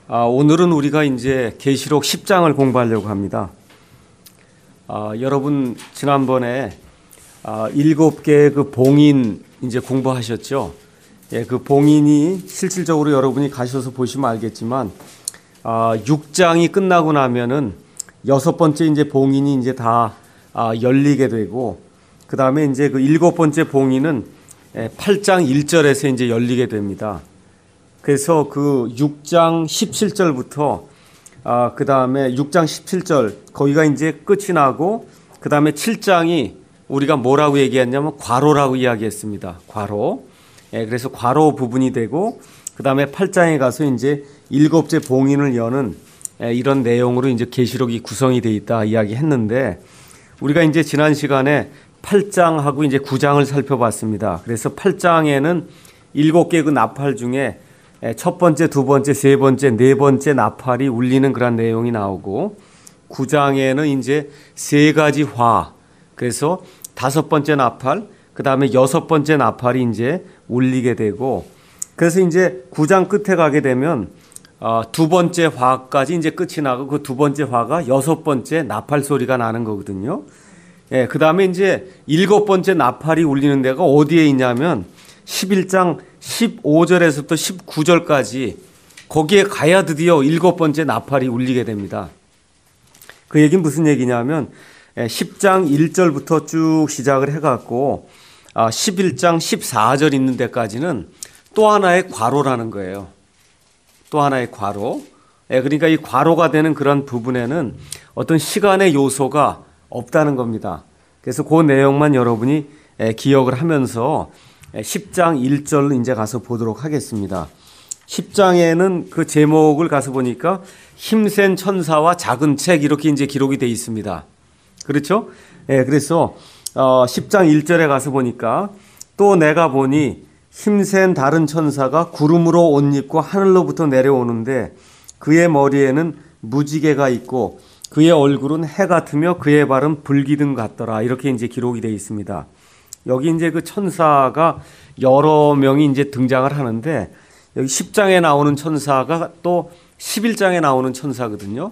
오늘은 우리가 이제 계시록 10장을 공부하려고 합니다. 여러분 지난번에 7개의 그 봉인 이제 공부하셨죠? 예, 그 봉인이 실질적으로 여러분이 가셔서 보시면 알겠지만 6장이 끝나고 나면은 6번째 이제 봉인이 이제 다 열리게 되고, 그 다음에 이제 그 7번째 봉인은 8장 1절에서 이제 열리게 됩니다. 그래서 그 6장 17절부터 그 다음에 6장 17절 거기가 이제 끝이 나고, 그 다음에 7장이 우리가 뭐라고 얘기했냐면 괄호라고 이야기했습니다. 괄호. 예, 그래서 괄호 부분이 되고, 그 다음에 8장에 가서 이제 7째 봉인을 여는 이런 내용으로 이제 계시록이 구성이 되어 있다 이야기했는데, 우리가 이제 지난 시간에 8장하고 이제 9장을 살펴봤습니다. 그래서 8장에는 7개 그 나팔 중에 첫 번째, 두 번째, 세 번째, 네 번째 나팔이 울리는 그런 내용이 나오고, 9장에는 이제 세 가지 화, 그래서 5번째 나팔, 그 다음에 6번째 나팔이 이제 울리게 되고, 그래서 이제 9장 끝에 가게 되면 두 번째 화까지 이제 끝이 나고, 그 두 번째 화가 6번째 나팔 소리가 나는 거거든요. 예, 그 다음에 이제 7번째 나팔이 울리는 데가 어디에 있냐면 11장 15절에서부터 19절까지 거기에 가야 드디어 7번째 나팔이 울리게 됩니다. 그 얘기는 무슨 얘기냐면 10장 1절부터 쭉 시작을 해갖고 11장 14절 있는 데까지는 또 하나의 괄호라는 거예요. 또 하나의 괄호. 그러니까 이 괄호가 되는 그런 부분에는 어떤 시간의 요소가 없다는 겁니다. 그래서 그 내용만 여러분이 기억을 하면서 10장 1절로 이제 가서 보도록 하겠습니다. 10장에는 그 제목을 가서 보니까 힘센 천사와 작은 책 이렇게 이제 기록이 되어 있습니다. 그렇죠? 그래서 10장 1절에 가서 보니까 또 내가 보니 힘센 다른 천사가 구름으로 옷 입고 하늘로부터 내려오는데 그의 머리에는 무지개가 있고 그의 얼굴은 해 같으며 그의 발은 불기둥 같더라. 이렇게 이제 기록이 되어 있습니다. 여기 이제 그 천사가 여러 명이 이제 등장을 하는데, 여기 10장에 나오는 천사가 또 11장에 나오는 천사거든요.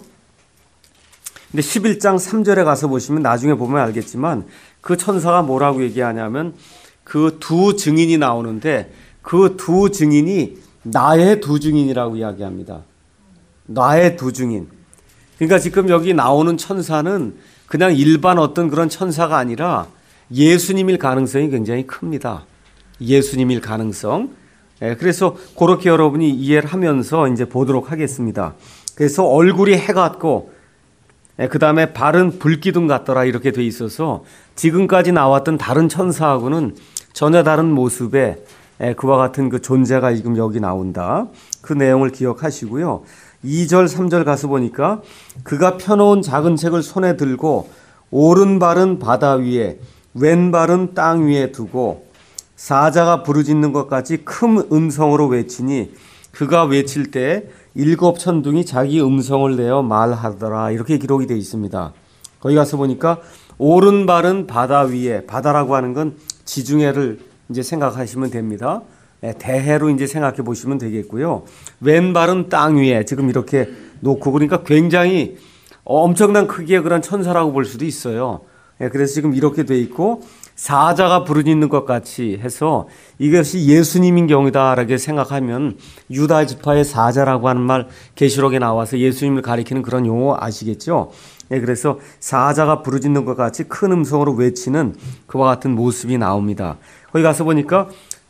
근데 11장 3절에 가서 보시면 나중에 보면 알겠지만 그 천사가 뭐라고 얘기하냐면 그 두 증인이 나오는데 그 두 증인이 나의 두 증인이라고 이야기합니다. 나의 두 증인. 그러니까 지금 여기 나오는 천사는 그냥 일반 어떤 그런 천사가 아니라 예수님일 가능성이 굉장히 큽니다. 예수님일 가능성. 그래서 그렇게 여러분이 이해를 하면서 이제 보도록 하겠습니다. 그래서 얼굴이 해 같고, 그 다음에 발은 불기둥 같더라 이렇게 돼 있어서 지금까지 나왔던 다른 천사하고는 전혀 다른 모습의 그와 같은 그 존재가 지금 여기 나온다. 그 내용을 기억하시고요. 2절, 3절 가서 보니까 그가 펴놓은 작은 책을 손에 들고 오른발은 바다 위에 왼발은 땅 위에 두고 사자가 부르짖는 것 같이 큰 음성으로 외치니 그가 외칠 때 7 천둥이 자기 음성을 내어 말하더라. 이렇게 기록이 되어 있습니다. 거기 가서 보니까 오른발은 바다 위에, 바다라고 하는 건 지중해를 이제 생각하시면 됩니다. 대해로 이제 생각해 보시면 되겠고요. 왼발은 땅 위에 지금 이렇게 놓고, 그러니까 굉장히 엄청난 크기의 그런 천사라고 볼 수도 있어요. 그래서 지금 이렇게 돼 있고, 사자가 부르짖는 것 같이 해서 이것이 예수님인 경우다라고 생각하면 유다 지파의 사자라고 하는 말 계시록에 나와서 예수님을 가리키는 그런 용어 아시겠죠? 그래서 사자가 부르짖는 것 같이 큰 음성으로 외치는 그와 같은 모습이 나옵니다. 거기 가서 보니까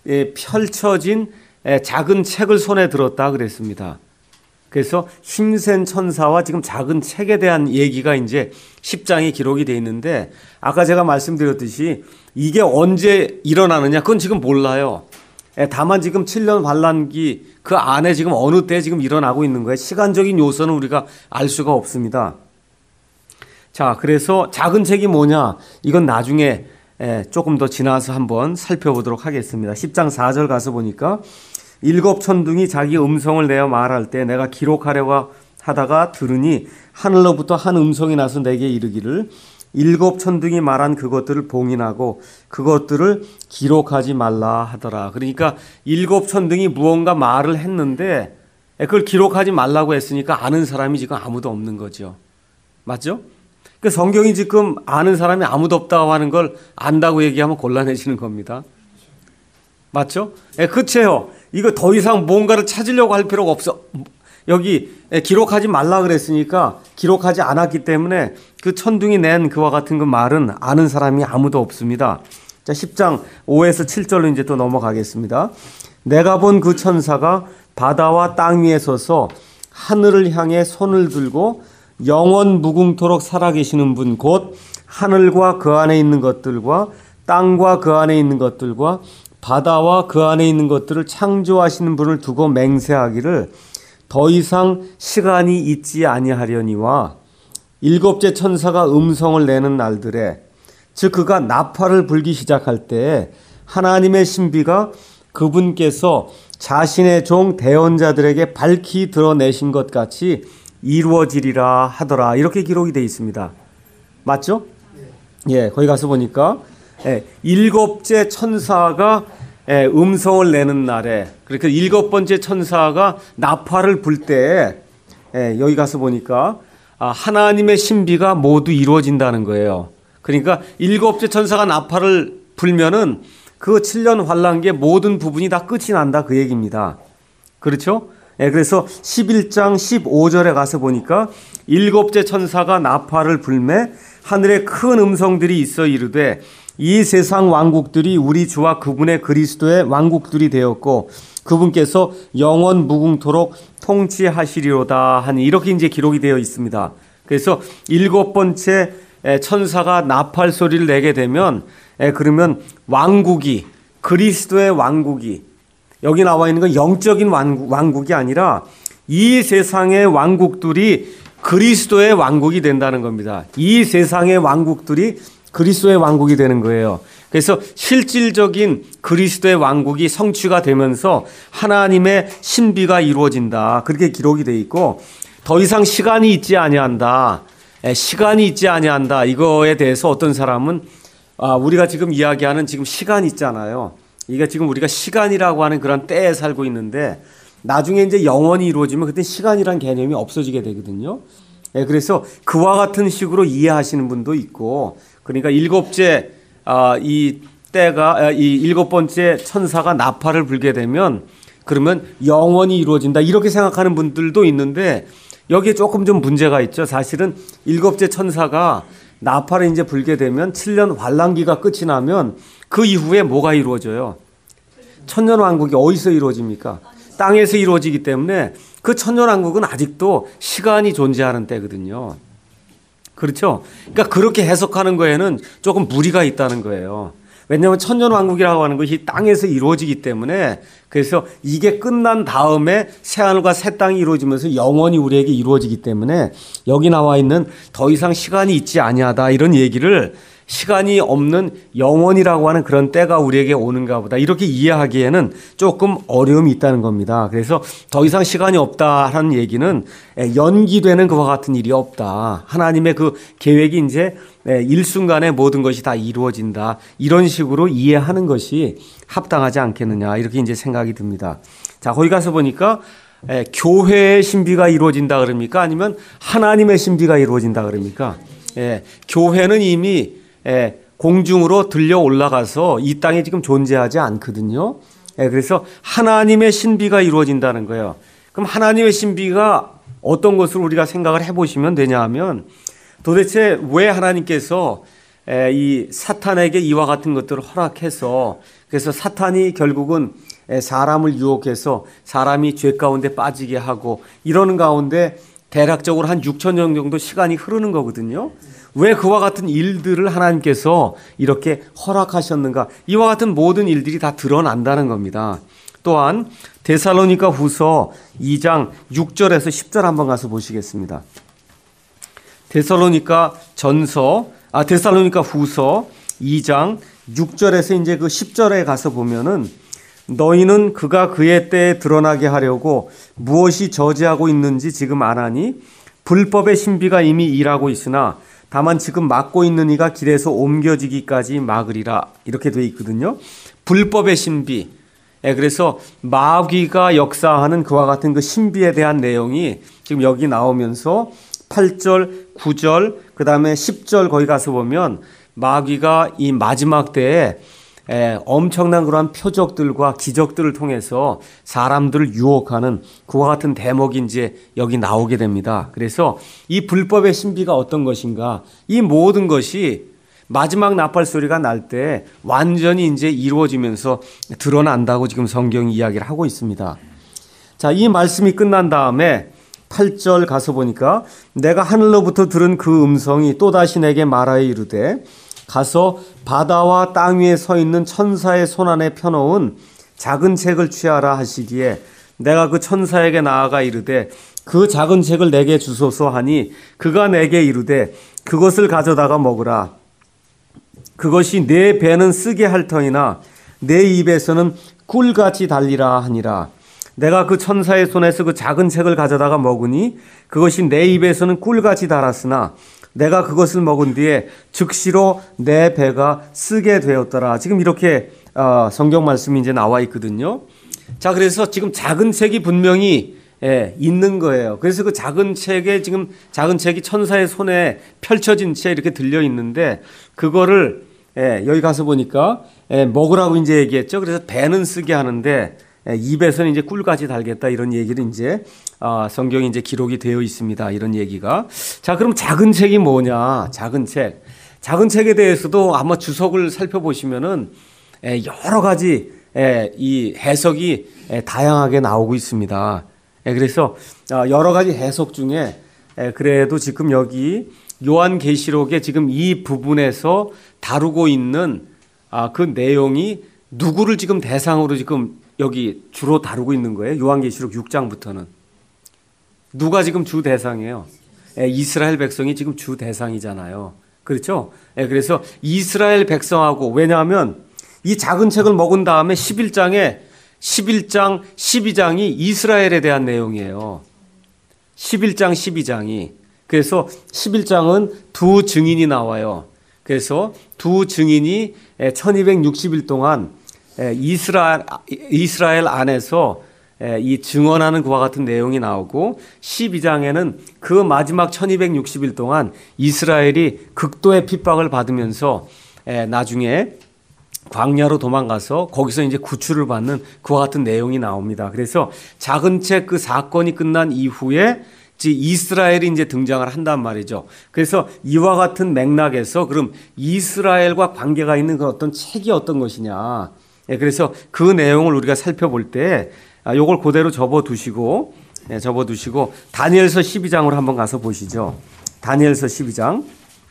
펼쳐진 작은 책을 손에 들었다 그랬습니다. 그래서 힘센 천사와 지금 작은 책에 대한 얘기가 이제 10장에 기록이 되어 있는데, 아까 제가 말씀드렸듯이 이게 언제 일어나느냐 그건 지금 몰라요. 다만 지금 7년 환란기 그 안에 지금 어느 때 지금 일어나고 있는 거예요. 시간적인 요소는 우리가 알 수가 없습니다. 자, 그래서 작은 책이 뭐냐, 이건 나중에 조금 더 지나서 한번 살펴보도록 하겠습니다. 10장 4절 가서 보니까 7 천둥이 자기 음성을 내어 말할 때 내가 기록하려고 하다가 들으니 하늘로부터 한 음성이 나서 내게 이르기를 7 천둥이 말한 그것들을 봉인하고 그것들을 기록하지 말라 하더라. 그러니까 7 천둥이 무언가 말을 했는데 그걸 기록하지 말라고 했으니까 아는 사람이 지금 아무도 없는 거죠. 맞죠? 그 성경이 지금 아는 사람이 아무도 없다고 하는 걸 안다고 얘기하면 곤란해지는 겁니다. 맞죠? 그렇죠. 이거 더 이상 뭔가를 찾으려고 할 필요가 없어. 여기 기록하지 말라 그랬으니까 기록하지 않았기 때문에 그 천둥이 낸 그와 같은 그 말은 아는 사람이 아무도 없습니다. 자, 10장 5에서 7절로 이제 또 넘어가겠습니다. 내가 본 그 천사가 바다와 땅 위에 서서 하늘을 향해 손을 들고 영원 무궁토록 살아계시는 분 곧 하늘과 그 안에 있는 것들과 땅과 그 안에 있는 것들과 바다와 그 안에 있는 것들을 창조하시는 분을 두고 맹세하기를 더 이상 시간이 있지 아니하려니와 일곱째 천사가 음성을 내는 날들에 즉 그가 나팔을 불기 시작할 때에 하나님의 신비가 그분께서 자신의 종 대언자들에게 밝히 드러내신 것 같이 이루어지리라 하더라. 이렇게 기록이 되어 있습니다. 맞죠? 예, 거기 가서 보니까 일곱째 천사가 음성을 내는 날에 그렇게 일곱 번째 천사가 나팔을 불 때에 여기 가서 보니까 하나님의 신비가 모두 이루어진다는 거예요. 그러니까 일곱째 천사가 나팔을 불면은 그 7년 환란기의 모든 부분이 다 끝이 난다 그 얘기입니다. 그렇죠? 그래서 11장 15절에 가서 보니까 일곱째 천사가 나팔을 불매 하늘에 큰 음성들이 있어 이르되 이 세상 왕국들이 우리 주와 그분의 그리스도의 왕국들이 되었고 그분께서 영원 무궁토록 통치하시리로다 하니 이렇게 이제 기록이 되어 있습니다. 그래서 일곱 번째 천사가 나팔 소리를 내게 되면 그러면 왕국이 그리스도의 왕국이 여기 나와 있는 건 영적인 왕국이 아니라 이 세상의 왕국들이 그리스도의 왕국이 된다는 겁니다. 이 세상의 왕국들이 그리스도의 왕국이 되는 거예요. 그래서 실질적인 그리스도의 왕국이 성취가 되면서 하나님의 신비가 이루어진다. 그렇게 기록이 되어 있고 더 이상 시간이 있지 아니한다. 시간이 있지 아니한다. 이거에 대해서 어떤 사람은 우리가 지금 이야기하는 지금 시간 있잖아요. 이게 지금 우리가 시간이라고 하는 그런 때에 살고 있는데 나중에 이제 영원히 이루어지면 그때 시간이란 개념이 없어지게 되거든요. 그래서 그와 같은 식으로 이해하시는 분도 있고 그러니까 일곱째 이 때가 이 일곱 번째 천사가 나팔을 불게 되면 그러면 영원히 이루어진다 이렇게 생각하는 분들도 있는데 여기에 조금 좀 문제가 있죠. 사실은 일곱째 천사가 나팔을 이제 불게 되면 7년 환란기가 끝이 나면 그 이후에 뭐가 이루어져요? 천년왕국이 어디서 이루어집니까? 땅에서 이루어지기 때문에 그 천년왕국은 아직도 시간이 존재하는 때거든요. 그렇죠? 그러니까 그렇게 해석하는 거에는 조금 무리가 있다는 거예요. 왜냐하면 천년왕국이라고 하는 것이 땅에서 이루어지기 때문에 그래서 이게 끝난 다음에 새하늘과 새 땅이 이루어지면서 영원히 우리에게 이루어지기 때문에 여기 나와 있는 더 이상 시간이 있지 아니하다 이런 얘기를 시간이 없는 영원이라고 하는 그런 때가 우리에게 오는가 보다 이렇게 이해하기에는 조금 어려움이 있다는 겁니다. 그래서 더 이상 시간이 없다라는 얘기는 연기되는 그와 같은 일이 없다. 하나님의 그 계획이 이제 일순간에 모든 것이 다 이루어진다. 이런 식으로 이해하는 것이 합당하지 않겠느냐 이렇게 이제 생각이 듭니다. 자, 거기 가서 보니까 교회의 신비가 이루어진다 그럽니까? 아니면 하나님의 신비가 이루어진다 그럽니까? 교회는 이미 공중으로 들려 올라가서 이 땅에 지금 존재하지 않거든요. 그래서 하나님의 신비가 이루어진다는 거예요. 그럼 하나님의 신비가 어떤 것을 우리가 생각을 해보시면 되냐 하면 도대체 왜 하나님께서 이 사탄에게 이와 같은 것들을 허락해서 그래서 사탄이 결국은 사람을 유혹해서 사람이 죄 가운데 빠지게 하고 이러는 가운데 대략적으로 한 6천 년 정도 시간이 흐르는 거거든요. 왜 그와 같은 일들을 하나님께서 이렇게 허락하셨는가? 이와 같은 모든 일들이 다 드러난다는 겁니다. 또한 데살로니가 후서 2장 6절에서 10절 한번 가서 보시겠습니다. 데살로니가 후서 2장 6절에서 이제 그 10절에 가서 보면은 너희는 그가 그의 때에 드러나게 하려고 무엇이 저지하고 있는지 지금 아나니 불법의 신비가 이미 일하고 있으나 다만 지금 막고 있는 이가 길에서 옮겨지기까지 막으리라 이렇게 돼 있거든요. 불법의 신비 그래서 마귀가 역사하는 그와 같은 그 신비에 대한 내용이 지금 여기 나오면서 8절, 9절, 그 다음에 10절 거기 가서 보면 마귀가 이 마지막 때에 엄청난 그러한 표적들과 기적들을 통해서 사람들을 유혹하는 그와 같은 대목이 이제 여기 나오게 됩니다. 그래서 이 불법의 신비가 어떤 것인가, 이 모든 것이 마지막 나팔 소리가 날 때 완전히 이제 이루어지면서 드러난다고 지금 성경이 이야기를 하고 있습니다. 자, 이 말씀이 끝난 다음에 8절 가서 보니까 내가 하늘로부터 들은 그 음성이 또다시 내게 말하여 이르되 가서 바다와 땅 위에 서 있는 천사의 손안에 펴놓은 작은 책을 취하라 하시기에 내가 그 천사에게 나아가 이르되 그 작은 책을 내게 주소서 하니 그가 내게 이르되 그것을 가져다가 먹으라. 그것이 내 배는 쓰게 할 터이나 내 입에서는 꿀같이 달리라 하니라. 내가 그 천사의 손에서 그 작은 책을 가져다가 먹으니 그것이 내 입에서는 꿀같이 달았으나 내가 그것을 먹은 뒤에 즉시로 내 배가 쓰게 되었더라. 지금 이렇게 성경 말씀이 이제 나와 있거든요. 자, 그래서 지금 작은 책이 분명히 있는 거예요. 그래서 그 작은 책에 지금 작은 책이 천사의 손에 펼쳐진 채 이렇게 들려 있는데 그거를 여기 가서 보니까 먹으라고 이제 얘기했죠. 그래서 배는 쓰게 하는데 입에서는 이제 꿀같이 달겠다 이런 얘기를 이제 성경이 이제 기록이 되어 있습니다. 이런 얘기가. 자, 그럼 작은 책이 뭐냐? 작은 책. 작은 책에 대해서도 아마 주석을 살펴보시면은 여러 가지 이 해석이 다양하게 나오고 있습니다. 그래서 여러 가지 해석 중에 그래도 지금 여기 요한계시록에 지금 이 부분에서 다루고 있는 그 내용이 누구를 지금 대상으로 지금 여기 주로 다루고 있는 거예요. 요한계시록 6장부터는. 누가 지금 주 대상이에요? 이스라엘 백성이 지금 주 대상이잖아요. 그렇죠? 그래서 이스라엘 백성하고, 왜냐하면 이 작은 책을 먹은 다음에 11장, 12장이 이스라엘에 대한 내용이에요. 11장, 12장이. 그래서 11장은 두 증인이 나와요. 그래서 두 증인이 1260일 동안 이스라엘 안에서 이 증언하는 그와 같은 내용이 나오고 12장에는 그 마지막 1260일 동안 이스라엘이 극도의 핍박을 받으면서 나중에 광야로 도망가서 거기서 이제 구출을 받는 그와 같은 내용이 나옵니다. 그래서 작은 책 그 사건이 끝난 이후에 이스라엘이 이제 등장을 한단 말이죠. 그래서 이와 같은 맥락에서 그럼 이스라엘과 관계가 있는 그 어떤 책이 어떤 것이냐. 그래서 그 내용을 우리가 살펴볼 때 요걸 그대로 접어두시고 다니엘서 12장으로 한번 가서 보시죠. 다니엘서 12장.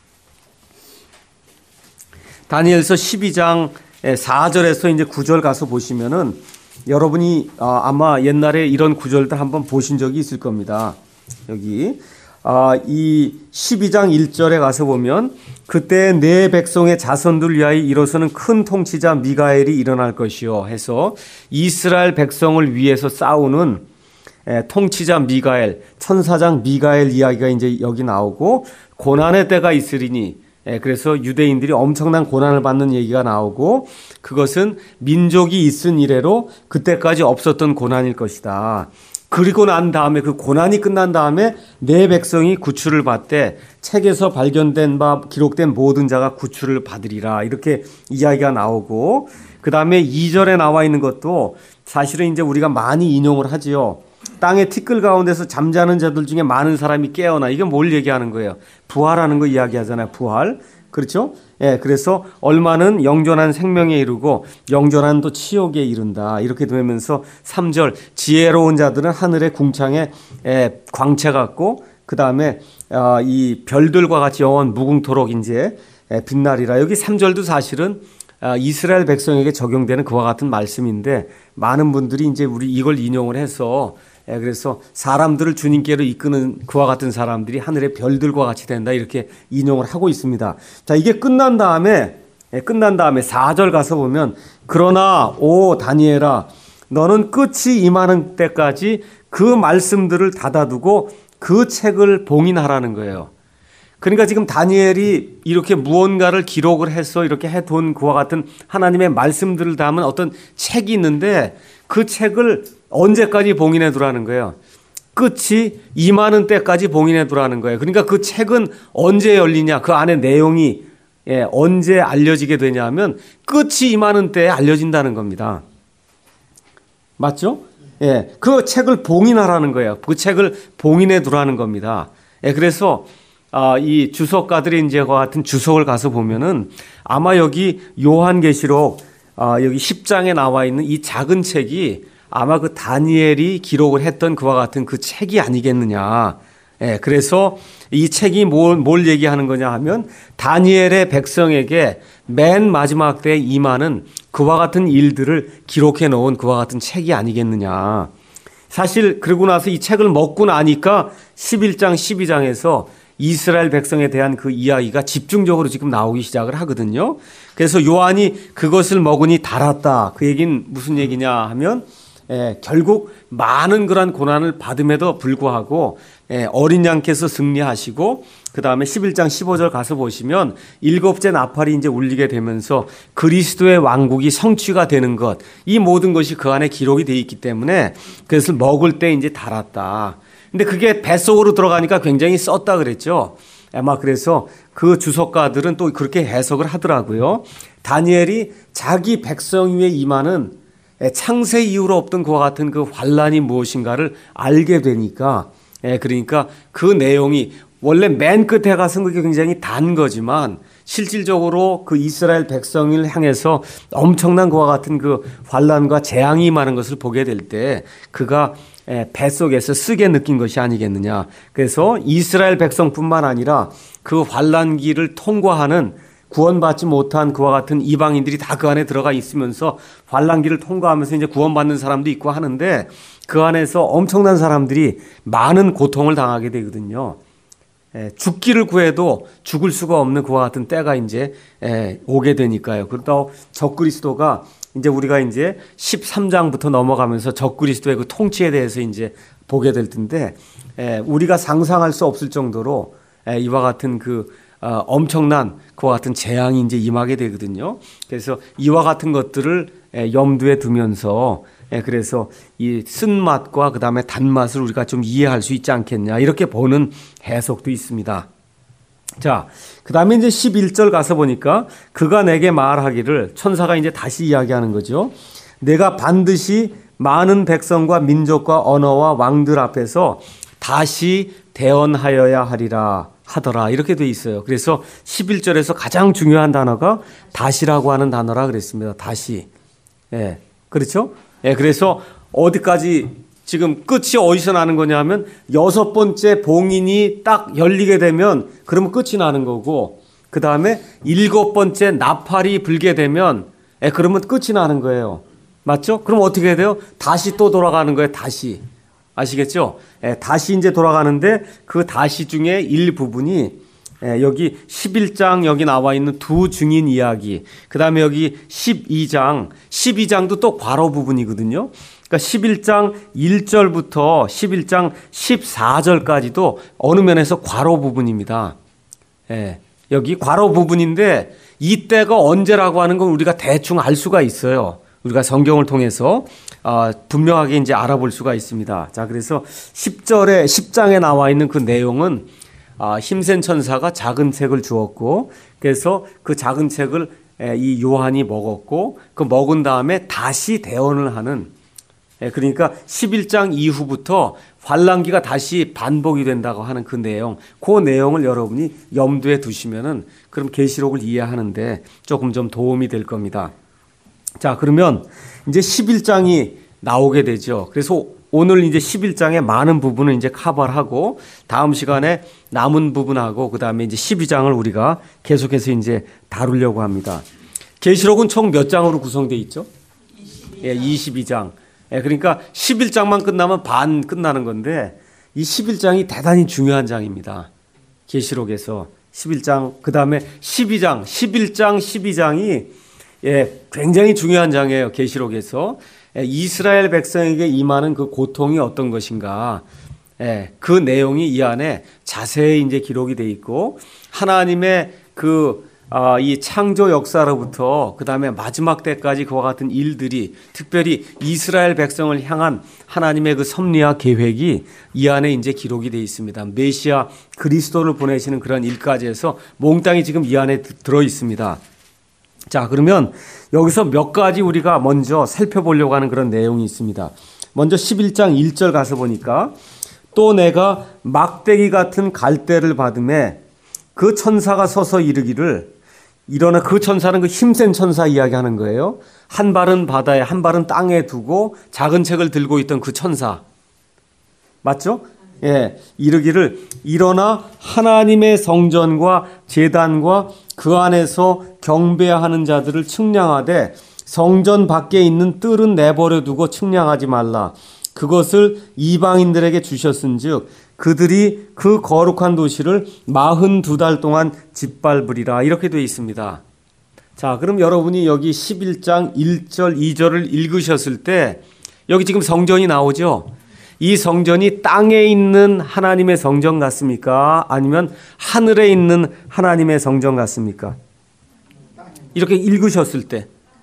다니엘서 12장 4절에서 이제 9절 가서 보시면은 여러분이 아마 옛날에 이런 구절들 한번 보신 적이 있을 겁니다. 여기 이 12장 1절에 가서 보면 그때 내 백성의 자손들 위하여 일어서는 큰 통치자 미가엘이 일어날 것이요 해서 이스라엘 백성을 위해서 싸우는 통치자 미가엘, 천사장 미가엘 이야기가 이제 여기 나오고 고난의 때가 있으리니 그래서 유대인들이 엄청난 고난을 받는 얘기가 나오고 그것은 민족이 있은 이래로 그때까지 없었던 고난일 것이다. 그리고 난 다음에 그 고난이 끝난 다음에 내 백성이 구출을 받되 책에서 발견된 바 기록된 모든 자가 구출을 받으리라 이렇게 이야기가 나오고 그 다음에 2절에 나와 있는 것도 사실은 이제 우리가 많이 인용을 하지요. 땅의 티끌 가운데서 잠자는 자들 중에 많은 사람이 깨어나. 이게 뭘 얘기하는 거예요? 부활하는 거 이야기하잖아요. 부활. 그렇죠? 그래서 얼마는 영존한 생명에 이르고 영존한 또 치욕에 이른다. 이렇게 되면서 3절 지혜로운 자들은 하늘의 궁창에 광채 같고 그 다음에 이 별들과 같이 영원 무궁토록 이제 빛나리라. 여기 3절도 사실은 이스라엘 백성에게 적용되는 그와 같은 말씀인데 많은 분들이 이제 우리 이걸 인용을 해서 그래서 사람들을 주님께로 이끄는 그와 같은 사람들이 하늘의 별들과 같이 된다 이렇게 인용을 하고 있습니다. 자, 이게 끝난 다음에 4절 가서 보면 그러나 오 다니엘아 너는 끝이 임하는 때까지 그 말씀들을 닫아두고 그 책을 봉인하라는 거예요. 그러니까 지금 다니엘이 이렇게 무언가를 기록을 해서 이렇게 해둔 그와 같은 하나님의 말씀들을 담은 어떤 책이 있는데 그 책을 언제까지 봉인해 두라는 거예요. 끝이 임하는 때까지 봉인해 두라는 거예요. 그러니까 그 책은 언제 열리냐, 그 안에 내용이 언제 알려지게 되냐 하면 끝이 임하는 때에 알려진다는 겁니다. 맞죠? 그 책을 봉인하라는 거예요. 그 책을 봉인해 두라는 겁니다. 그래서 이 주석가들이 이제 그 같은 주석을 가서 보면은 아마 여기 요한계시록 여기 10장에 나와 있는 이 작은 책이 아마 그 다니엘이 기록을 했던 그와 같은 그 책이 아니겠느냐. 그래서 이 책이 뭘 얘기하는 거냐 하면 다니엘의 백성에게 맨 마지막 때에 임하는 그와 같은 일들을 기록해 놓은 그와 같은 책이 아니겠느냐. 사실 그러고 나서 이 책을 먹고 나니까 11장 12장에서 이스라엘 백성에 대한 그 이야기가 집중적으로 지금 나오기 시작을 하거든요. 그래서 요한이 그것을 먹으니 달았다. 그 얘기는 무슨 얘기냐 하면 결국 많은 그런 고난을 받음에도 불구하고 어린 양께서 승리하시고 그 다음에 11장 15절 가서 보시면 일곱째 나팔이 이제 울리게 되면서 그리스도의 왕국이 성취가 되는 것, 이 모든 것이 그 안에 기록이 되어 있기 때문에 그것을 먹을 때 이제 달았다. 근데 그게 뱃속으로 들어가니까 굉장히 썼다 그랬죠. 아마 그래서 그 주석가들은 또 그렇게 해석을 하더라고요. 다니엘이 자기 백성 위에 임하는 창세 이후로 없던 그와 같은 그 환란이 무엇인가를 알게 되니까, 그러니까 그 내용이 원래 맨 끝에 가서 그게 굉장히 단 거지만 실질적으로 그 이스라엘 백성을 향해서 엄청난 그와 같은 그 환란과 재앙이 임하는 것을 보게 될 때 그가 뱃속에서 쓰게 느낀 것이 아니겠느냐. 그래서 이스라엘 백성뿐만 아니라 그 환란기를 통과하는 구원받지 못한 그와 같은 이방인들이 다 그 안에 들어가 있으면서 환란기를 통과하면서 이제 구원받는 사람도 있고 하는데 그 안에서 엄청난 사람들이 많은 고통을 당하게 되거든요. 죽기를 구해도 죽을 수가 없는 그와 같은 때가 이제 오게 되니까요. 그러다 적그리스도가 이제 우리가 이제 13장부터 넘어가면서 적그리스도의 그 통치에 대해서 이제 보게 될 텐데 우리가 상상할 수 없을 정도로 이와 같은 그 엄청난 그와 같은 재앙이 이제 임하게 되거든요. 그래서 이와 같은 것들을 염두에 두면서 그래서 이 쓴맛과 그 다음에 단맛을 우리가 좀 이해할 수 있지 않겠냐 이렇게 보는 해석도 있습니다. 자, 그 다음에 이제 11절 가서 보니까 그가 내게 말하기를 천사가 이제 다시 이야기하는 거죠. 내가 반드시 많은 백성과 민족과 언어와 왕들 앞에서 다시 대언하여야 하리라 하더라 이렇게 돼 있어요. 그래서 11절에서 가장 중요한 단어가 다시라고 하는 단어라 그랬습니다. 다시. 그렇죠? 그래서 어디까지 지금 끝이 어디서 나는 거냐 하면 6번째 봉인이 딱 열리게 되면 그러면 끝이 나는 거고 그 다음에 7번째 나팔이 불게 되면 그러면 끝이 나는 거예요. 맞죠? 그럼 어떻게 해야 돼요? 다시 또 돌아가는 거예요. 다시. 아시겠죠? 다시 이제 돌아가는데 그 다시 중에 일부분이 여기 11장 여기 나와 있는 두 증인 이야기 그 다음에 여기 12장도 또 괄호 부분이거든요. 그러니까 11장 1절부터 11장 14절까지도 어느 면에서 괄호 부분입니다. 여기 괄호 부분인데 이때가 언제라고 하는 건 우리가 대충 알 수가 있어요. 우리가 성경을 통해서 분명하게 이제 알아볼 수가 있습니다. 자, 그래서 10장에 나와 있는 그 내용은 힘센 천사가 작은 책을 주었고 그래서 그 작은 책을 이 요한이 먹었고 그 먹은 다음에 다시 대언을 하는 그러니까 11장 이후부터 환란기가 다시 반복이 된다고 하는 그 내용을 여러분이 염두에 두시면은 그럼 계시록을 이해하는데 조금 좀 도움이 될 겁니다. 자, 그러면 이제 11장이 나오게 되죠. 그래서 오늘 이제 11장의 많은 부분을 이제 커버를 하고 다음 시간에 남은 부분하고 그다음에 이제 12장을 우리가 계속해서 이제 다루려고 합니다. 계시록은 총 몇 장으로 구성되어 있죠? 22장. 그러니까 11장만 끝나면 반 끝나는 건데 이 11장이 대단히 중요한 장입니다. 계시록에서 11장 그다음에 12장, 11장, 12장이 굉장히 중요한 장이에요. 계시록에서 이스라엘 백성에게 임하는 그 고통이 어떤 것인가 예, 그 내용이 이 안에 자세히 이제 기록이 돼 있고 하나님의 이 창조 역사로부터 그 다음에 마지막 때까지 그와 같은 일들이 특별히 이스라엘 백성을 향한 하나님의 그 섭리와 계획이 이 안에 이제 기록이 되어 있습니다. 메시아 그리스도를 보내시는 그런 일까지 해서 몽땅이 지금 이 안에 들어 있습니다. 자, 그러면 여기서 몇 가지 우리가 먼저 살펴보려고 하는 그런 내용이 있습니다. 먼저 11장 1절 가서 보니까 또 내가 막대기 같은 갈대를 받음에 그 천사가 서서 이르기를 일어나 그 천사는 그 힘센 천사 이야기하는 거예요. 한 발은 바다에 한 발은 땅에 두고 작은 책을 들고 있던 그 천사. 맞죠? 예, 이르기를 일어나 하나님의 성전과 제단과 그 안에서 경배하는 자들을 측량하되 성전 밖에 있는 뜰은 내버려 두고 측량하지 말라. 그것을 이방인들에게 주셨은즉 그들이 그 거룩한 도시를 42달 동안 짓밟으리라. 이렇게 되어 있습니다. 자, 그럼 여러분이 여기 11장 1절, 2절을 읽으셨을 때 여기 지금 성전이 나오죠? 이 성전이 땅에 있는 하나님의 성전 같습니까? 아니면 하늘에 있는 하나님의 성전 같습니까? 이렇게 읽으셨을 때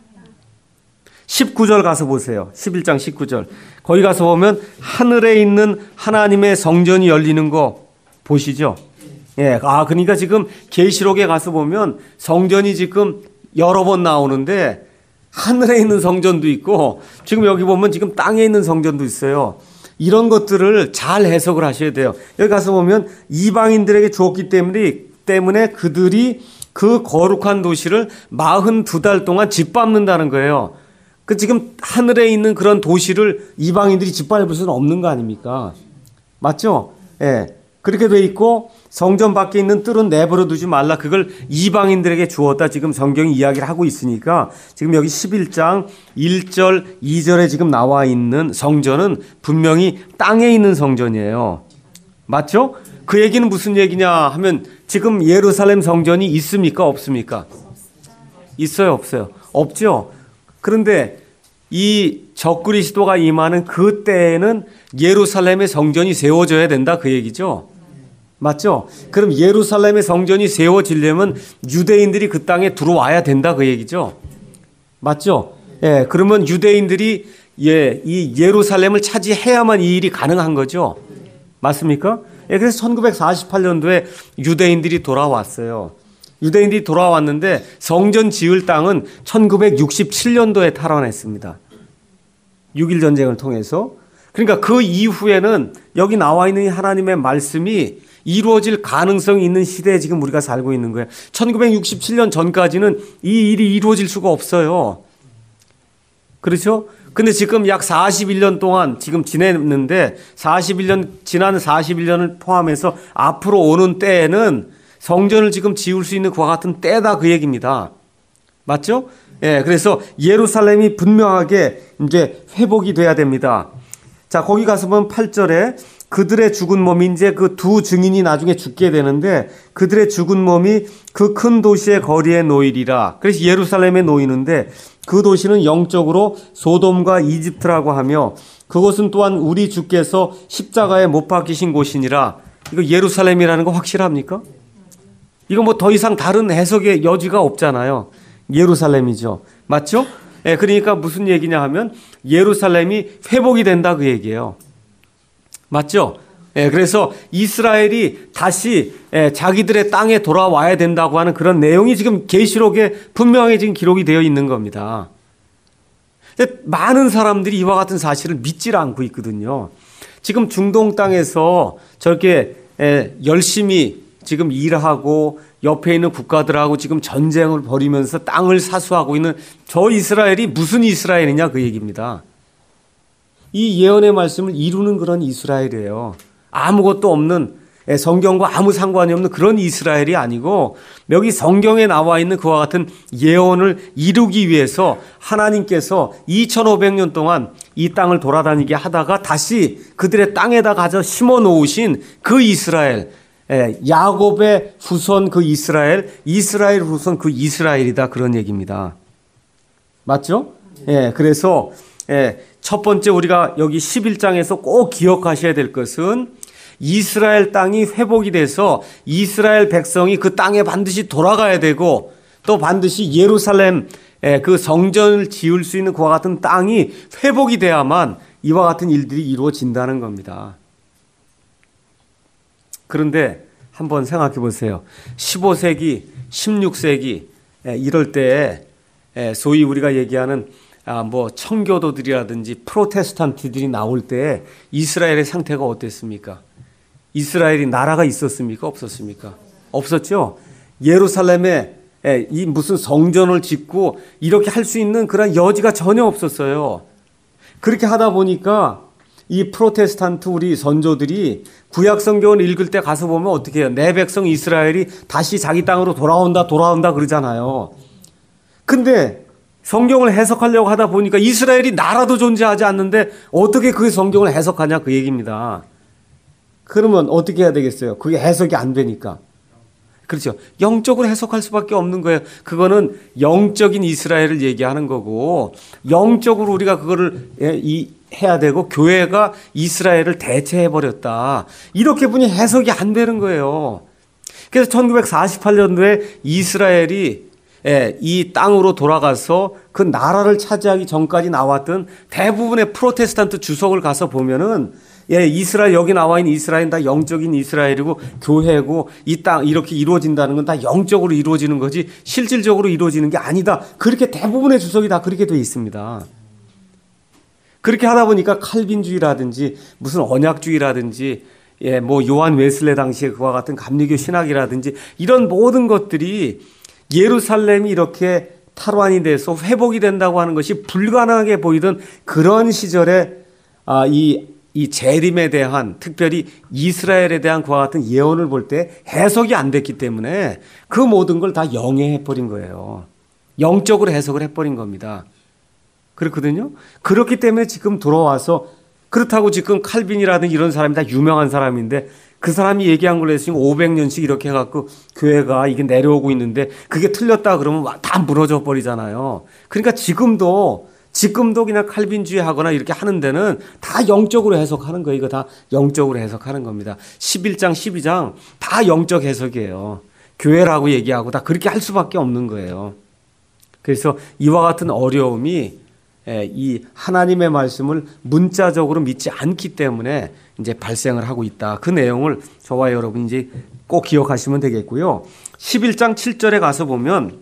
19절 가서 보세요. 11장 19절. 거기 가서 보면 하늘에 있는 하나님의 성전이 열리는 거 보시죠? 예. 그러니까 지금 계시록에 가서 보면 성전이 지금 여러 번 나오는데 하늘에 있는 성전도 있고 지금 여기 보면 지금 땅에 있는 성전도 있어요. 이런 것들을 잘 해석을 하셔야 돼요. 여기 가서 보면 이방인들에게 주었기 때문에 그들이 그 거룩한 도시를 42달 동안 짓밟는다는 거예요. 지금 하늘에 있는 그런 도시를 이방인들이 짓밟을 수는 없는 거 아닙니까? 맞죠? 예. 그렇게 돼 있고 성전 밖에 있는 뜰은 내버려 두지 말라. 그걸 이방인들에게 주었다. 지금 성경이 이야기를 하고 있으니까 지금 여기 11장 1절, 2절에 지금 나와 있는 성전은 분명히 땅에 있는 성전이에요. 맞죠? 그 얘기는 무슨 얘기냐 하면 지금 예루살렘 성전이 있습니까? 없습니까? 있어요? 없어요? 없죠? 그런데 이 적그리스도가 임하는 그 때에는 예루살렘의 성전이 세워져야 된다 그 얘기죠. 맞죠? 그럼 예루살렘의 성전이 세워지려면 유대인들이 그 땅에 들어와야 된다 그 얘기죠. 맞죠? 예, 그러면 유대인들이 이 예루살렘을 차지해야만 이 일이 가능한 거죠. 맞습니까? 예, 그래서 1948년도에 유대인들이 돌아왔어요. 유대인들이 돌아왔는데 성전 지을 땅은 1967년도에 탈환했습니다. 6.1 전쟁을 통해서. 그러니까 그 이후에는 여기 나와 있는 하나님의 말씀이 이루어질 가능성이 있는 시대에 지금 우리가 살고 있는 거예요. 1967년 전까지는 이 일이 이루어질 수가 없어요. 그렇죠? 근데 지금 약 41년 동안 지금 지냈는데 지난 41년을 포함해서 앞으로 오는 때에는 성전을 지금 지을 수 있는 그와 같은 때다 그 얘기입니다. 맞죠? 예, 그래서 예루살렘이 분명하게 이제 회복이 돼야 됩니다. 자, 거기 가서 보면 8절에 그들의 죽은 몸이 이제 그 두 증인이 나중에 죽게 되는데 그들의 죽은 몸이 그 큰 도시의 거리에 놓이리라. 그래서 예루살렘에 놓이는데 그 도시는 영적으로 소돔과 이집트라고 하며 그것은 또한 우리 주께서 십자가에 못 박히신 곳이니라. 이거 예루살렘이라는 거 확실합니까? 이거 뭐 더 이상 다른 해석의 여지가 없잖아요. 예루살렘이죠. 맞죠? 예, 그러니까 무슨 얘기냐 하면 예루살렘이 회복이 된다 그 얘기예요. 맞죠? 예, 그래서 이스라엘이 다시 자기들의 땅에 돌아와야 된다고 하는 그런 내용이 지금 계시록에 분명히 지금 기록이 되어 있는 겁니다. 근데 많은 사람들이 이와 같은 사실을 믿질 않고 있거든요. 지금 중동 땅에서 저렇게 열심히 지금 일하고 옆에 있는 국가들하고 지금 전쟁을 벌이면서 땅을 사수하고 있는 저 이스라엘이 무슨 이스라엘이냐 그 얘기입니다. 이 예언의 말씀을 이루는 그런 이스라엘이에요. 아무것도 없는 성경과 아무 상관이 없는 그런 이스라엘이 아니고 여기 성경에 나와 있는 그와 같은 예언을 이루기 위해서 하나님께서 2500년 동안 이 땅을 돌아다니게 하다가 다시 그들의 땅에다 가져 심어 놓으신 그 이스라엘, 야곱의 후손 그 이스라엘 후손 그 이스라엘이다 그런 얘기입니다. 맞죠? 그래서 첫 번째 우리가 여기 11장에서 꼭 기억하셔야 될 것은 이스라엘 땅이 회복이 돼서 이스라엘 백성이 그 땅에 반드시 돌아가야 되고 또 반드시 예루살렘 그 성전을 지을 수 있는 그와 같은 땅이 회복이 돼야만 이와 같은 일들이 이루어진다는 겁니다. 그런데 한번 생각해 보세요. 15세기, 16세기 이럴 때 소위 우리가 얘기하는 뭐 청교도들이라든지 프로테스탄트들이 나올 때 이스라엘의 상태가 어땠습니까? 이스라엘이 나라가 있었습니까? 없었습니까? 없었죠. 예루살렘에 이 무슨 성전을 짓고 이렇게 할 수 있는 그런 여지가 전혀 없었어요. 그렇게 하다 보니까 이 프로테스탄트 우리 선조들이 구약 성경을 읽을 때 가서 보면 어떻게 해요? 내 백성 이스라엘이 다시 자기 땅으로 돌아온다 그러잖아요. 근데 성경을 해석하려고 하다 보니까 이스라엘이 나라도 존재하지 않는데 어떻게 그 성경을 해석하냐 그 얘기입니다. 그러면 어떻게 해야 되겠어요? 그게 해석이 안 되니까. 그렇죠. 영적으로 해석할 수밖에 없는 거예요. 그거는 영적인 이스라엘을 얘기하는 거고 영적으로 우리가 그거를 해야 되고 교회가 이스라엘을 대체해버렸다. 이렇게 보니 해석이 안 되는 거예요. 그래서 1948년도에 이스라엘이 이 땅으로 돌아가서 그 나라를 차지하기 전까지 나왔던 대부분의 프로테스탄트 주석을 가서 보면은 이스라엘 여기 나와 있는 이스라엘은 다 영적인 이스라엘이고 교회고 이 땅 이렇게 이루어진다는 건 다 영적으로 이루어지는 거지 실질적으로 이루어지는 게 아니다. 그렇게 대부분의 주석이 다 그렇게 돼 있습니다. 그렇게 하다 보니까 칼빈주의라든지 무슨 언약주의라든지 뭐 요한 웨슬레 당시에 그와 같은 감리교 신학이라든지 이런 모든 것들이 예루살렘이 이렇게 탈환이 돼서 회복이 된다고 하는 것이 불가능하게 보이던 그런 시절에 이 재림에 대한 특별히 이스라엘에 대한 그와 같은 예언을 볼 때 해석이 안 됐기 때문에 그 모든 걸 다 영해해버린 거예요. 영적으로 해석을 해버린 겁니다. 그렇거든요. 그렇기 때문에 지금 돌아와서 그렇다고 지금 칼빈이라든지 이런 사람이 다 유명한 사람인데 그 사람이 얘기한 걸로 해서 500년씩 이렇게 해갖고 교회가 이게 내려오고 있는데 그게 틀렸다 그러면 다 무너져 버리잖아요. 그러니까 지금도 그냥 칼빈주의 하거나 이렇게 하는 데는 다 영적으로 해석하는 거예요. 이거 다 영적으로 해석하는 겁니다. 11장, 12장 다 영적 해석이에요. 교회라고 얘기하고 다 그렇게 할 수밖에 없는 거예요. 그래서 이와 같은 어려움이 이 하나님의 말씀을 문자적으로 믿지 않기 때문에 이제 발생을 하고 있다. 그 내용을 저와 여러분 이제 꼭 기억하시면 되겠고요. 11장 7절에 가서 보면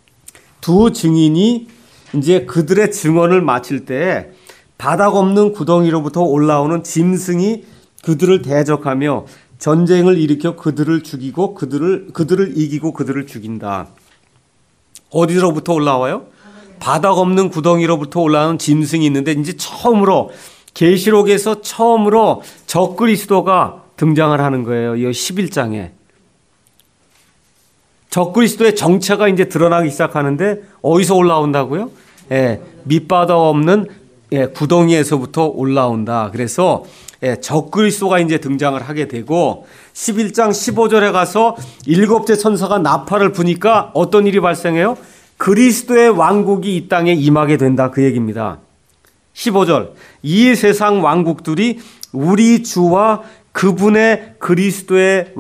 두 증인이 이제 그들의 증언을 마칠 때 바닥 없는 구덩이로부터 올라오는 짐승이 그들을 대적하며 전쟁을 일으켜 그들을 죽이고 그들을 이기고 그들을 죽인다. 어디로부터 올라와요? 바닥 없는 구덩이로부터 올라오는 짐승이 있는데 이제 처음으로 계시록에서 처음으로 적그리스도가 등장을 하는 거예요. 이 11장에. 적그리스도의 정체가 이제 드러나기 시작하는데 어디서 올라온다고요? 밑바닥 없는 구덩이에서부터 올라온다. 그래서 적그리스도가 이제 등장을 하게 되고 11장 15절에 가서 일곱째 천사가 나팔을 부니까 어떤 일이 발생해요? 그리스도의 왕국이 이 땅에 임하게 된다. 그 얘기입니다. 15절 이 세상 왕국들이 우리 주와 그분의 그리스도의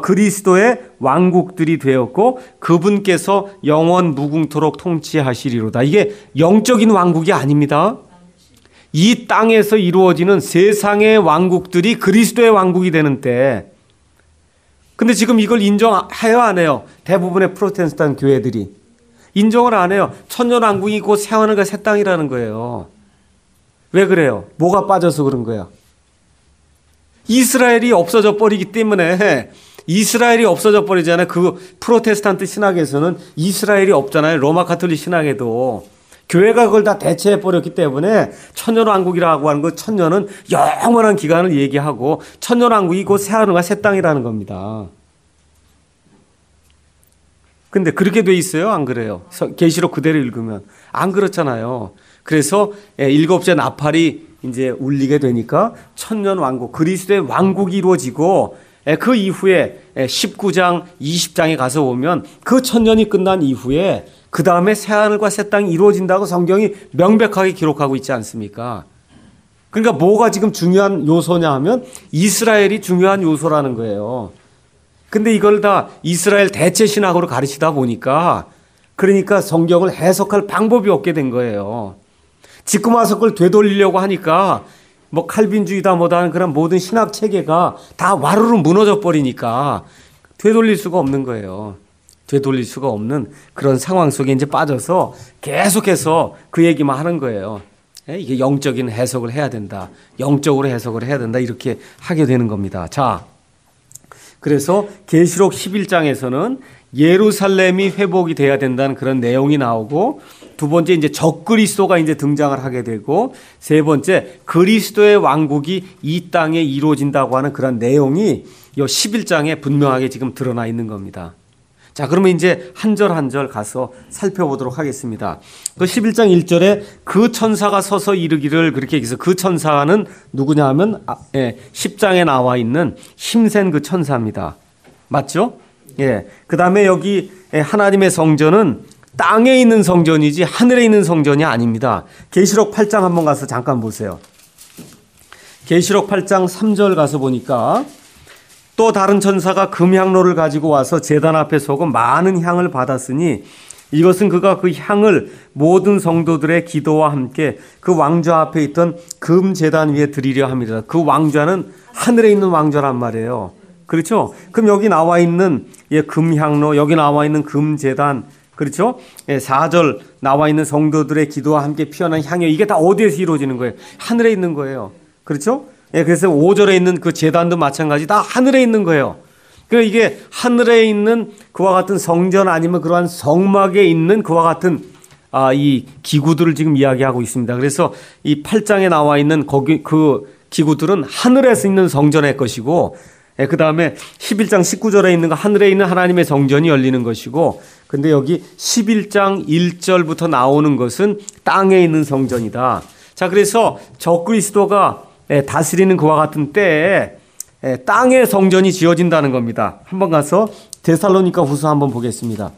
왕국들이 되었고 그분께서 영원 무궁토록 통치하시리로다. 이게 영적인 왕국이 아닙니다. 이 땅에서 이루어지는 세상의 왕국들이 그리스도의 왕국이 되는 때 근데 지금 이걸 인정해요 안 해요? 대부분의 프로테스탄트 교회들이 인정을 안 해요. 천년왕국이 곧 새하늘과 새 땅이라는 거예요. 왜 그래요? 뭐가 빠져서 그런 거야? 이스라엘이 없어져 버리기 때문에 이스라엘이 없어져 버리잖아요. 그 프로테스탄트 신학에서는 이스라엘이 없잖아요. 로마 가톨릭 신학에도. 교회가 그걸 다 대체해 버렸기 때문에 천년왕국이라고 하는 거 천년은 영원한 기간을 얘기하고 천년왕국이 곧 새하늘과 새 땅이라는 겁니다. 근데 그렇게 돼 있어요? 안 그래요? 계시록 그대로 읽으면. 안 그렇잖아요. 그래서 일곱째 나팔이 이제 울리게 되니까 천년왕국, 그리스도의 왕국이 이루어지고 그 이후에 19장, 20장에 가서 보면 그 천년이 끝난 이후에 그 다음에 새하늘과 새 땅이 이루어진다고 성경이 명백하게 기록하고 있지 않습니까? 그러니까 뭐가 지금 중요한 요소냐 하면 이스라엘이 중요한 요소라는 거예요. 근데 이걸 다 이스라엘 대체 신학으로 가르치다 보니까 그러니까 성경을 해석할 방법이 없게 된 거예요. 지금 와서 그걸 되돌리려고 하니까 뭐 칼빈주의다 뭐다 하는 그런 모든 신학 체계가 다 와르르 무너져 버리니까 되돌릴 수가 없는 거예요. 되돌릴 수가 없는 그런 상황 속에 이제 빠져서 계속해서 그 얘기만 하는 거예요. 이게 영적인 해석을 해야 된다. 영적으로 해석을 해야 된다. 이렇게 하게 되는 겁니다. 자, 그래서 계시록 11장에서는 예루살렘이 회복이 돼야 된다는 그런 내용이 나오고, 두 번째 이제 적그리스도가 이제 등장을 하게 되고, 세 번째 그리스도의 왕국이 이 땅에 이루어진다고 하는 그런 내용이 이 11장에 분명하게 지금 드러나 있는 겁니다. 자, 그러면 이제 한 절 한 절 가서 살펴보도록 하겠습니다. 그 11장 1절에 그 천사가 서서 이르기를, 그렇게 얘기해서 그 천사는 누구냐 하면 10장에 나와 있는 힘센 그 천사입니다. 맞죠? 예. 그 다음에 여기 하나님의 성전은 땅에 있는 성전이지 하늘에 있는 성전이 아닙니다. 계시록 8장 한번 가서 잠깐 보세요. 계시록 8장 3절 가서 보니까 또 다른 천사가 금향로를 가지고 와서 제단 앞에 서고 많은 향을 받았으니 이것은 그가 그 향을 모든 성도들의 기도와 함께 그 왕좌 앞에 있던 금 제단 위에 드리려 합니다. 그 왕좌는 하늘에 있는 왕좌란 말이에요. 그렇죠? 그럼 여기 나와 있는 금향로, 여기 나와 있는 금 제단, 그렇죠? 4절 나와 있는 성도들의 기도와 함께 피어난 향유, 이게 다 어디에서 이루어지는 거예요? 하늘에 있는 거예요. 그렇죠? 그래서 5절에 있는 그 제단도 마찬가지 다 하늘에 있는 거예요. 그러니까 이게 하늘에 있는 그와 같은 성전 아니면 그러한 성막에 있는 그와 같은 이 기구들을 지금 이야기하고 있습니다. 그래서 이 8장에 나와 있는 거기 그 기구들은 하늘에서 있는 성전의 것이고, 그 다음에 11장 19절에 있는 거 하늘에 있는 하나님의 성전이 열리는 것이고, 근데 여기 11장 1절부터 나오는 것은 땅에 있는 성전이다. 자, 그래서 적그리스도가 다스리는 그와 같은 때에 땅의 성전이 지어진다는 겁니다. 한번 가서 데살로니가 후서 한번 보겠습니다.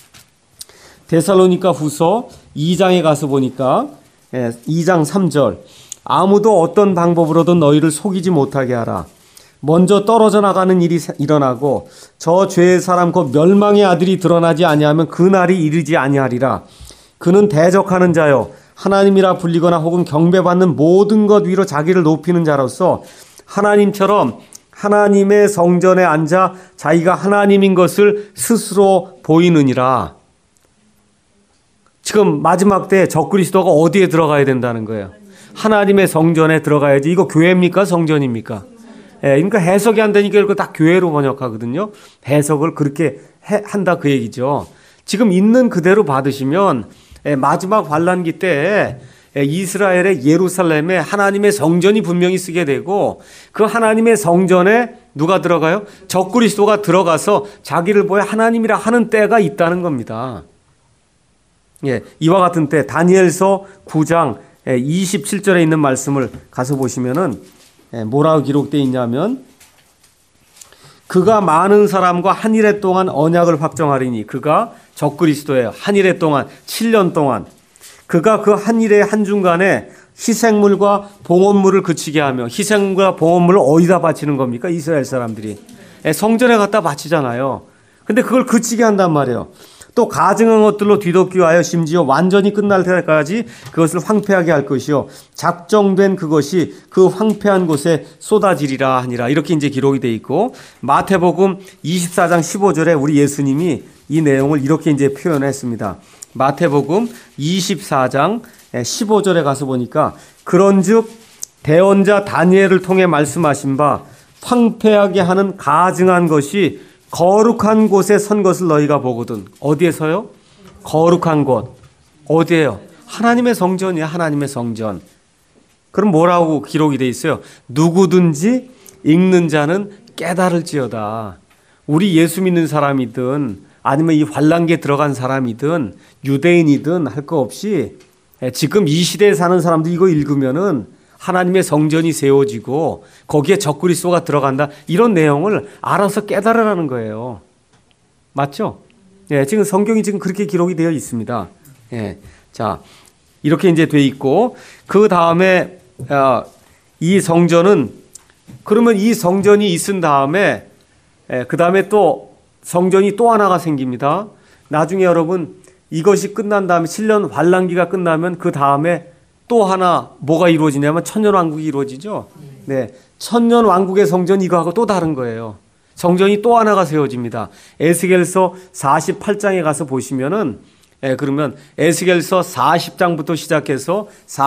데살로니가 후서 2장에 가서 보니까 2장 3절 아무도 어떤 방법으로든 너희를 속이지 못하게 하라. 먼저 떨어져 나가는 일이 일어나고 저 죄의 사람 곧 멸망의 아들이 드러나지 아니하면 그 날이 이르지 아니하리라. 그는 대적하는 자요 하나님이라 불리거나 혹은 경배받는 모든 것 위로 자기를 높이는 자로서 하나님처럼 하나님의 성전에 앉아 자기가 하나님인 것을 스스로 보이느니라. 지금 마지막 때 적그리스도가 어디에 들어가야 된다는 거예요? 하나님의 성전에 들어가야지. 이거 교회입니까? 성전입니까? 그러니까 해석이 안 되니까 이거 다 교회로 번역하거든요. 해석을 그렇게 한다 그 얘기죠. 지금 있는 그대로 받으시면 마지막 환란기 때에 이스라엘의 예루살렘에 하나님의 성전이 분명히 쓰게 되고, 그 하나님의 성전에 누가 들어가요? 적그리스도가 들어가서 자기를 보여 하나님이라 하는 때가 있다는 겁니다. 이와 같은 때 다니엘서 9장 27절에 있는 말씀을 가서 보시면은 뭐라고 기록되어 있냐면, 그가 많은 사람과 한 일해 동안 언약을 확정하리니, 그가 적그리스도예요. 한 일해 동안 7년 동안 그가 그 한 일의 한중간에 희생물과 봉헌물을 그치게 하며, 희생물과 봉헌물을 어디다 바치는 겁니까? 이스라엘 사람들이 성전에 갖다 바치잖아요. 근데 그걸 그치게 한단 말이에요. 또 가증한 것들로 뒤덮기 하여 심지어 완전히 끝날 때까지 그것을 황폐하게 할 것이요 작정된 그것이 그 황폐한 곳에 쏟아지리라 하니라. 이렇게 이제 기록이 돼 있고, 마태복음 24장 15절에 우리 예수님이 이 내용을 이렇게 이제 표현했습니다. 마태복음 24장 15절에 가서 보니까 그런즉 대언자 다니엘을 통해 말씀하신 바 황폐하게 하는 가증한 것이 거룩한 곳에 선 것을 너희가 보거든. 어디에서요? 거룩한 곳. 어디예요? 하나님의 성전이야. 하나님의 성전. 그럼 뭐라고 기록이 돼 있어요? 누구든지 읽는 자는 깨달을지어다. 우리 예수 믿는 사람이든 아니면 이 환란기에 들어간 사람이든 유대인이든 할 거 없이 지금 이 시대에 사는 사람들 이거 읽으면은 하나님의 성전이 세워지고 거기에 적그리스도가 들어간다, 이런 내용을 알아서 깨달으라는 거예요. 맞죠? 지금 성경이 지금 그렇게 기록이 되어 있습니다. 자, 이렇게 이제 돼 있고, 그 다음에 이 성전은 그러면 이 성전이 있은 다음에 그 다음에 또 성전이 또 하나가 생깁니다. 나중에 여러분 이것이 끝난 다음에 7년 환란기가 끝나면 그 다음에 또 하나 뭐가 이루어지냐면 천년왕국이 이루어지죠. 네, 천년왕국의 성전 이거하고 또 다른 거예요. 성전이 또 하나가 세워집니다. 에스겔서 48장에 가서 보시면은 그러면 에스겔서 40장부터 시작해서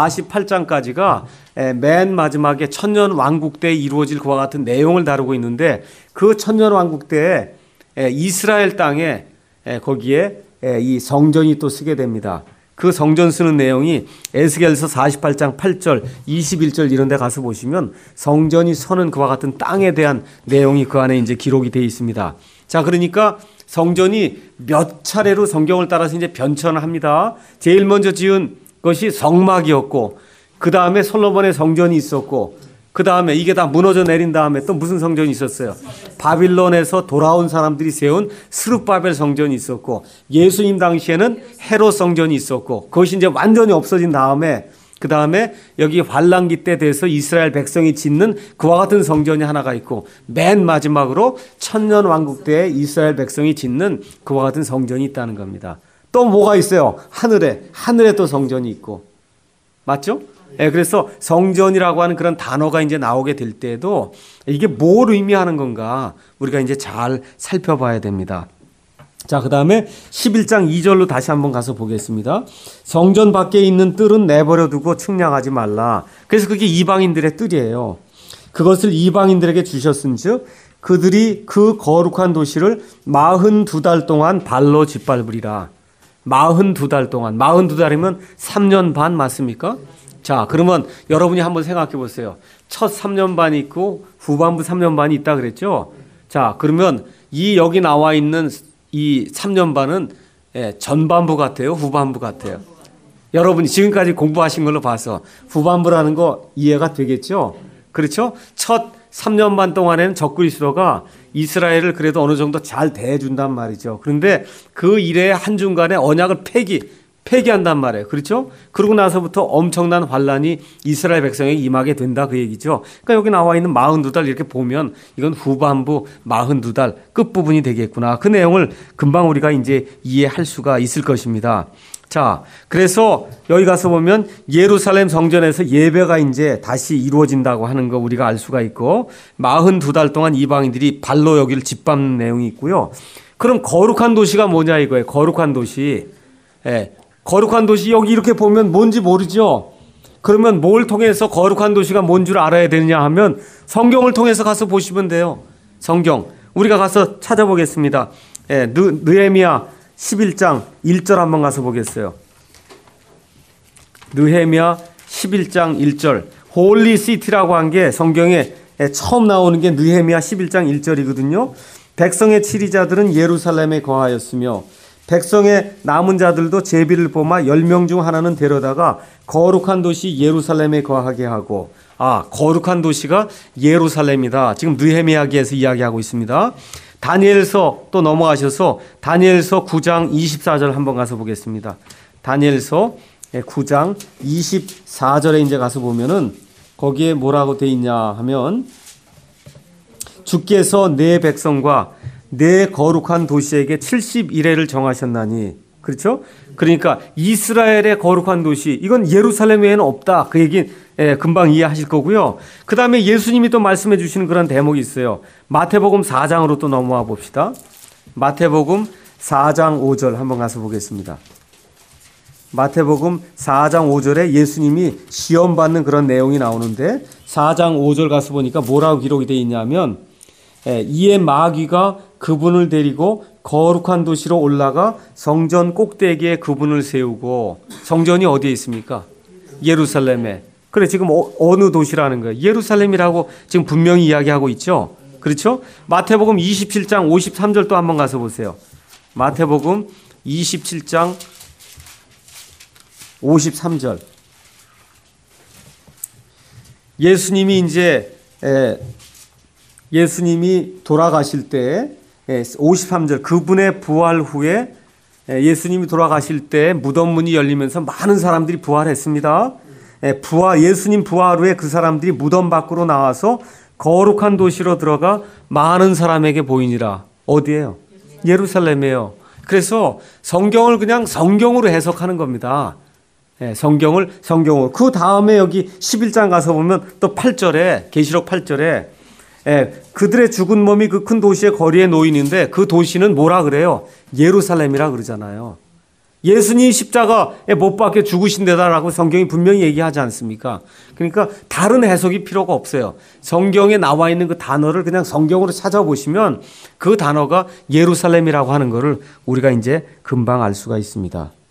48장까지가 맨 마지막에 천년왕국 때 이루어질 그와 같은 내용을 다루고 있는데 그 천년왕국 때 이스라엘 땅에 거기에 이 성전이 또 쓰게 됩니다. 그 성전 쓰는 내용이 에스겔서 48장 8절, 21절 이런 데 가서 보시면 성전이 서는 그와 같은 땅에 대한 내용이 그 안에 이제 기록이 되어 있습니다. 자, 그러니까 성전이 몇 차례로 성경을 따라서 이제 변천을 합니다. 제일 먼저 지은 것이 성막이었고, 그 다음에 솔로몬의 성전이 있었고, 그 다음에 이게 다 무너져 내린 다음에 또 무슨 성전이 있었어요? 바빌론에서 돌아온 사람들이 세운 스룹바벨 성전이 있었고, 예수님 당시에는 헤롯 성전이 있었고, 그것이 이제 완전히 없어진 다음에 그 다음에 여기 환란기 때 돼서 이스라엘 백성이 짓는 그와 같은 성전이 하나가 있고, 맨 마지막으로 천년왕국 때 이스라엘 백성이 짓는 그와 같은 성전이 있다는 겁니다. 또 뭐가 있어요? 하늘에 또 성전이 있고, 맞죠? 그래서 성전이라고 하는 그런 단어가 이제 나오게 될 때에도 이게 뭘 의미하는 건가 우리가 이제 잘 살펴봐야 됩니다. 자, 그 다음에 11장 2절로 다시 한번 가서 보겠습니다. 성전 밖에 있는 뜰은 내버려 두고 측량하지 말라. 그래서 그게 이방인들의 뜰이에요. 그것을 이방인들에게 주셨은즉 그들이 그 거룩한 도시를 42달 동안 발로 짓밟으리라. 42달 동안. 42달이면 3년 반 맞습니까? 자, 그러면 여러분이 한번 생각해 보세요. 첫 3년 반이 있고 후반부 3년 반이 있다 그랬죠? 자, 그러면 이 여기 나와 있는 이 3년 반은 전반부 같아요? 후반부 같아요? 여러분이 지금까지 공부하신 걸로 봐서 후반부라는 거 이해가 되겠죠? 그렇죠? 첫 3년 반 동안에는 적그리스도가 이스라엘을 그래도 어느 정도 잘 대해준단 말이죠. 그런데 그 일의 한중간에 언약을 폐기한단 말이에요. 그렇죠? 그러고 나서부터 엄청난 환란이 이스라엘 백성에게 임하게 된다 그 얘기죠. 그러니까 여기 나와 있는 42달 이렇게 보면 이건 후반부 42달 끝부분이 되겠구나. 그 내용을 금방 우리가 이제 이해할 수가 있을 것입니다. 자, 그래서 여기 가서 보면 예루살렘 성전에서 예배가 이제 다시 이루어진다고 하는 거 우리가 알 수가 있고, 42달 동안 이방인들이 발로 여기를 짓밟는 내용이 있고요. 그럼 거룩한 도시가 뭐냐 이거예요. 거룩한 도시. 거룩한 도시 여기 이렇게 보면 뭔지 모르죠. 그러면 뭘 통해서 거룩한 도시가 뭔 줄 알아야 되느냐 하면 성경을 통해서 가서 보시면 돼요. 성경 우리가 가서 찾아보겠습니다. 느헤미야 11장 1절 한번 가서 보겠어요. 느헤미야 11장 1절 홀리 시티라고 한 게 성경에 처음 나오는 게 느헤미야 11장 1절이거든요. 백성의 치리자들은 예루살렘에 거하였으며 백성의 남은 자들도 제비를 뽑아 10명 중 하나는 데려다가 거룩한 도시 예루살렘에 거하게 하고, 거룩한 도시가 예루살렘이다. 지금 느헤미야기에서 이야기하고 있습니다. 다니엘서 또 넘어가셔서 다니엘서 9장 24절 한번 가서 보겠습니다. 다니엘서 9장 24절에 이제 가서 보면은 거기에 뭐라고 돼 있냐 하면 주께서 내 백성과 내 거룩한 도시에게 70일회를 정하셨나니, 그렇죠? 그러니까 이스라엘의 거룩한 도시, 이건 예루살렘 외에는 없다. 그 얘기 금방 이해하실 거고요. 그 다음에 예수님이 또 말씀해 주시는 그런 대목이 있어요. 마태복음 4장으로 또 넘어와 봅시다. 마태복음 4장 5절 한번 가서 보겠습니다. 마태복음 4장 5절에 예수님이 시험받는 그런 내용이 나오는데 4장 5절 가서 보니까 뭐라고 기록이 되어 있냐면 이에 마귀가 그분을 데리고 거룩한 도시로 올라가 성전 꼭대기에 그분을 세우고, 성전이 어디에 있습니까? 예루살렘에. 그래, 지금 어느 도시라는 거예요? 예루살렘이라고 지금 분명히 이야기하고 있죠. 그렇죠? 마태복음 27장 53절 또 한번 가서 보세요. 마태복음 27장 53절. 예수님이 돌아가실 때 53절 그분의 부활 후에 예수님이 돌아가실 때 무덤 문이 열리면서 많은 사람들이 부활했습니다. 예수님 부활 후에 그 사람들이 무덤 밖으로 나와서 거룩한 도시로 들어가 많은 사람에게 보이니라. 어디예요? 예루살렘이에요. 그래서 성경을 그냥 성경으로 해석하는 겁니다. 성경으로. 그 다음에 여기 11장 가서 보면 또 8절에, 계시록 8절에 그들의 죽은 몸이 그 큰 도시의 거리에 놓이는데 그 도시는 뭐라 그래요? 예루살렘이라 그러잖아요. 예수님이 십자가에 못 박혀 죽으신 데다라고 성경이 분명히 얘기하지 않습니까? 그러니까 다른 해석이 필요가 없어요. 성경에 나와 있는 그 단어를 그냥 성경으로 찾아보시면 그 단어가 예루살렘이라고 하는 것을 우리가 이제 금방 알 수가 있습니다.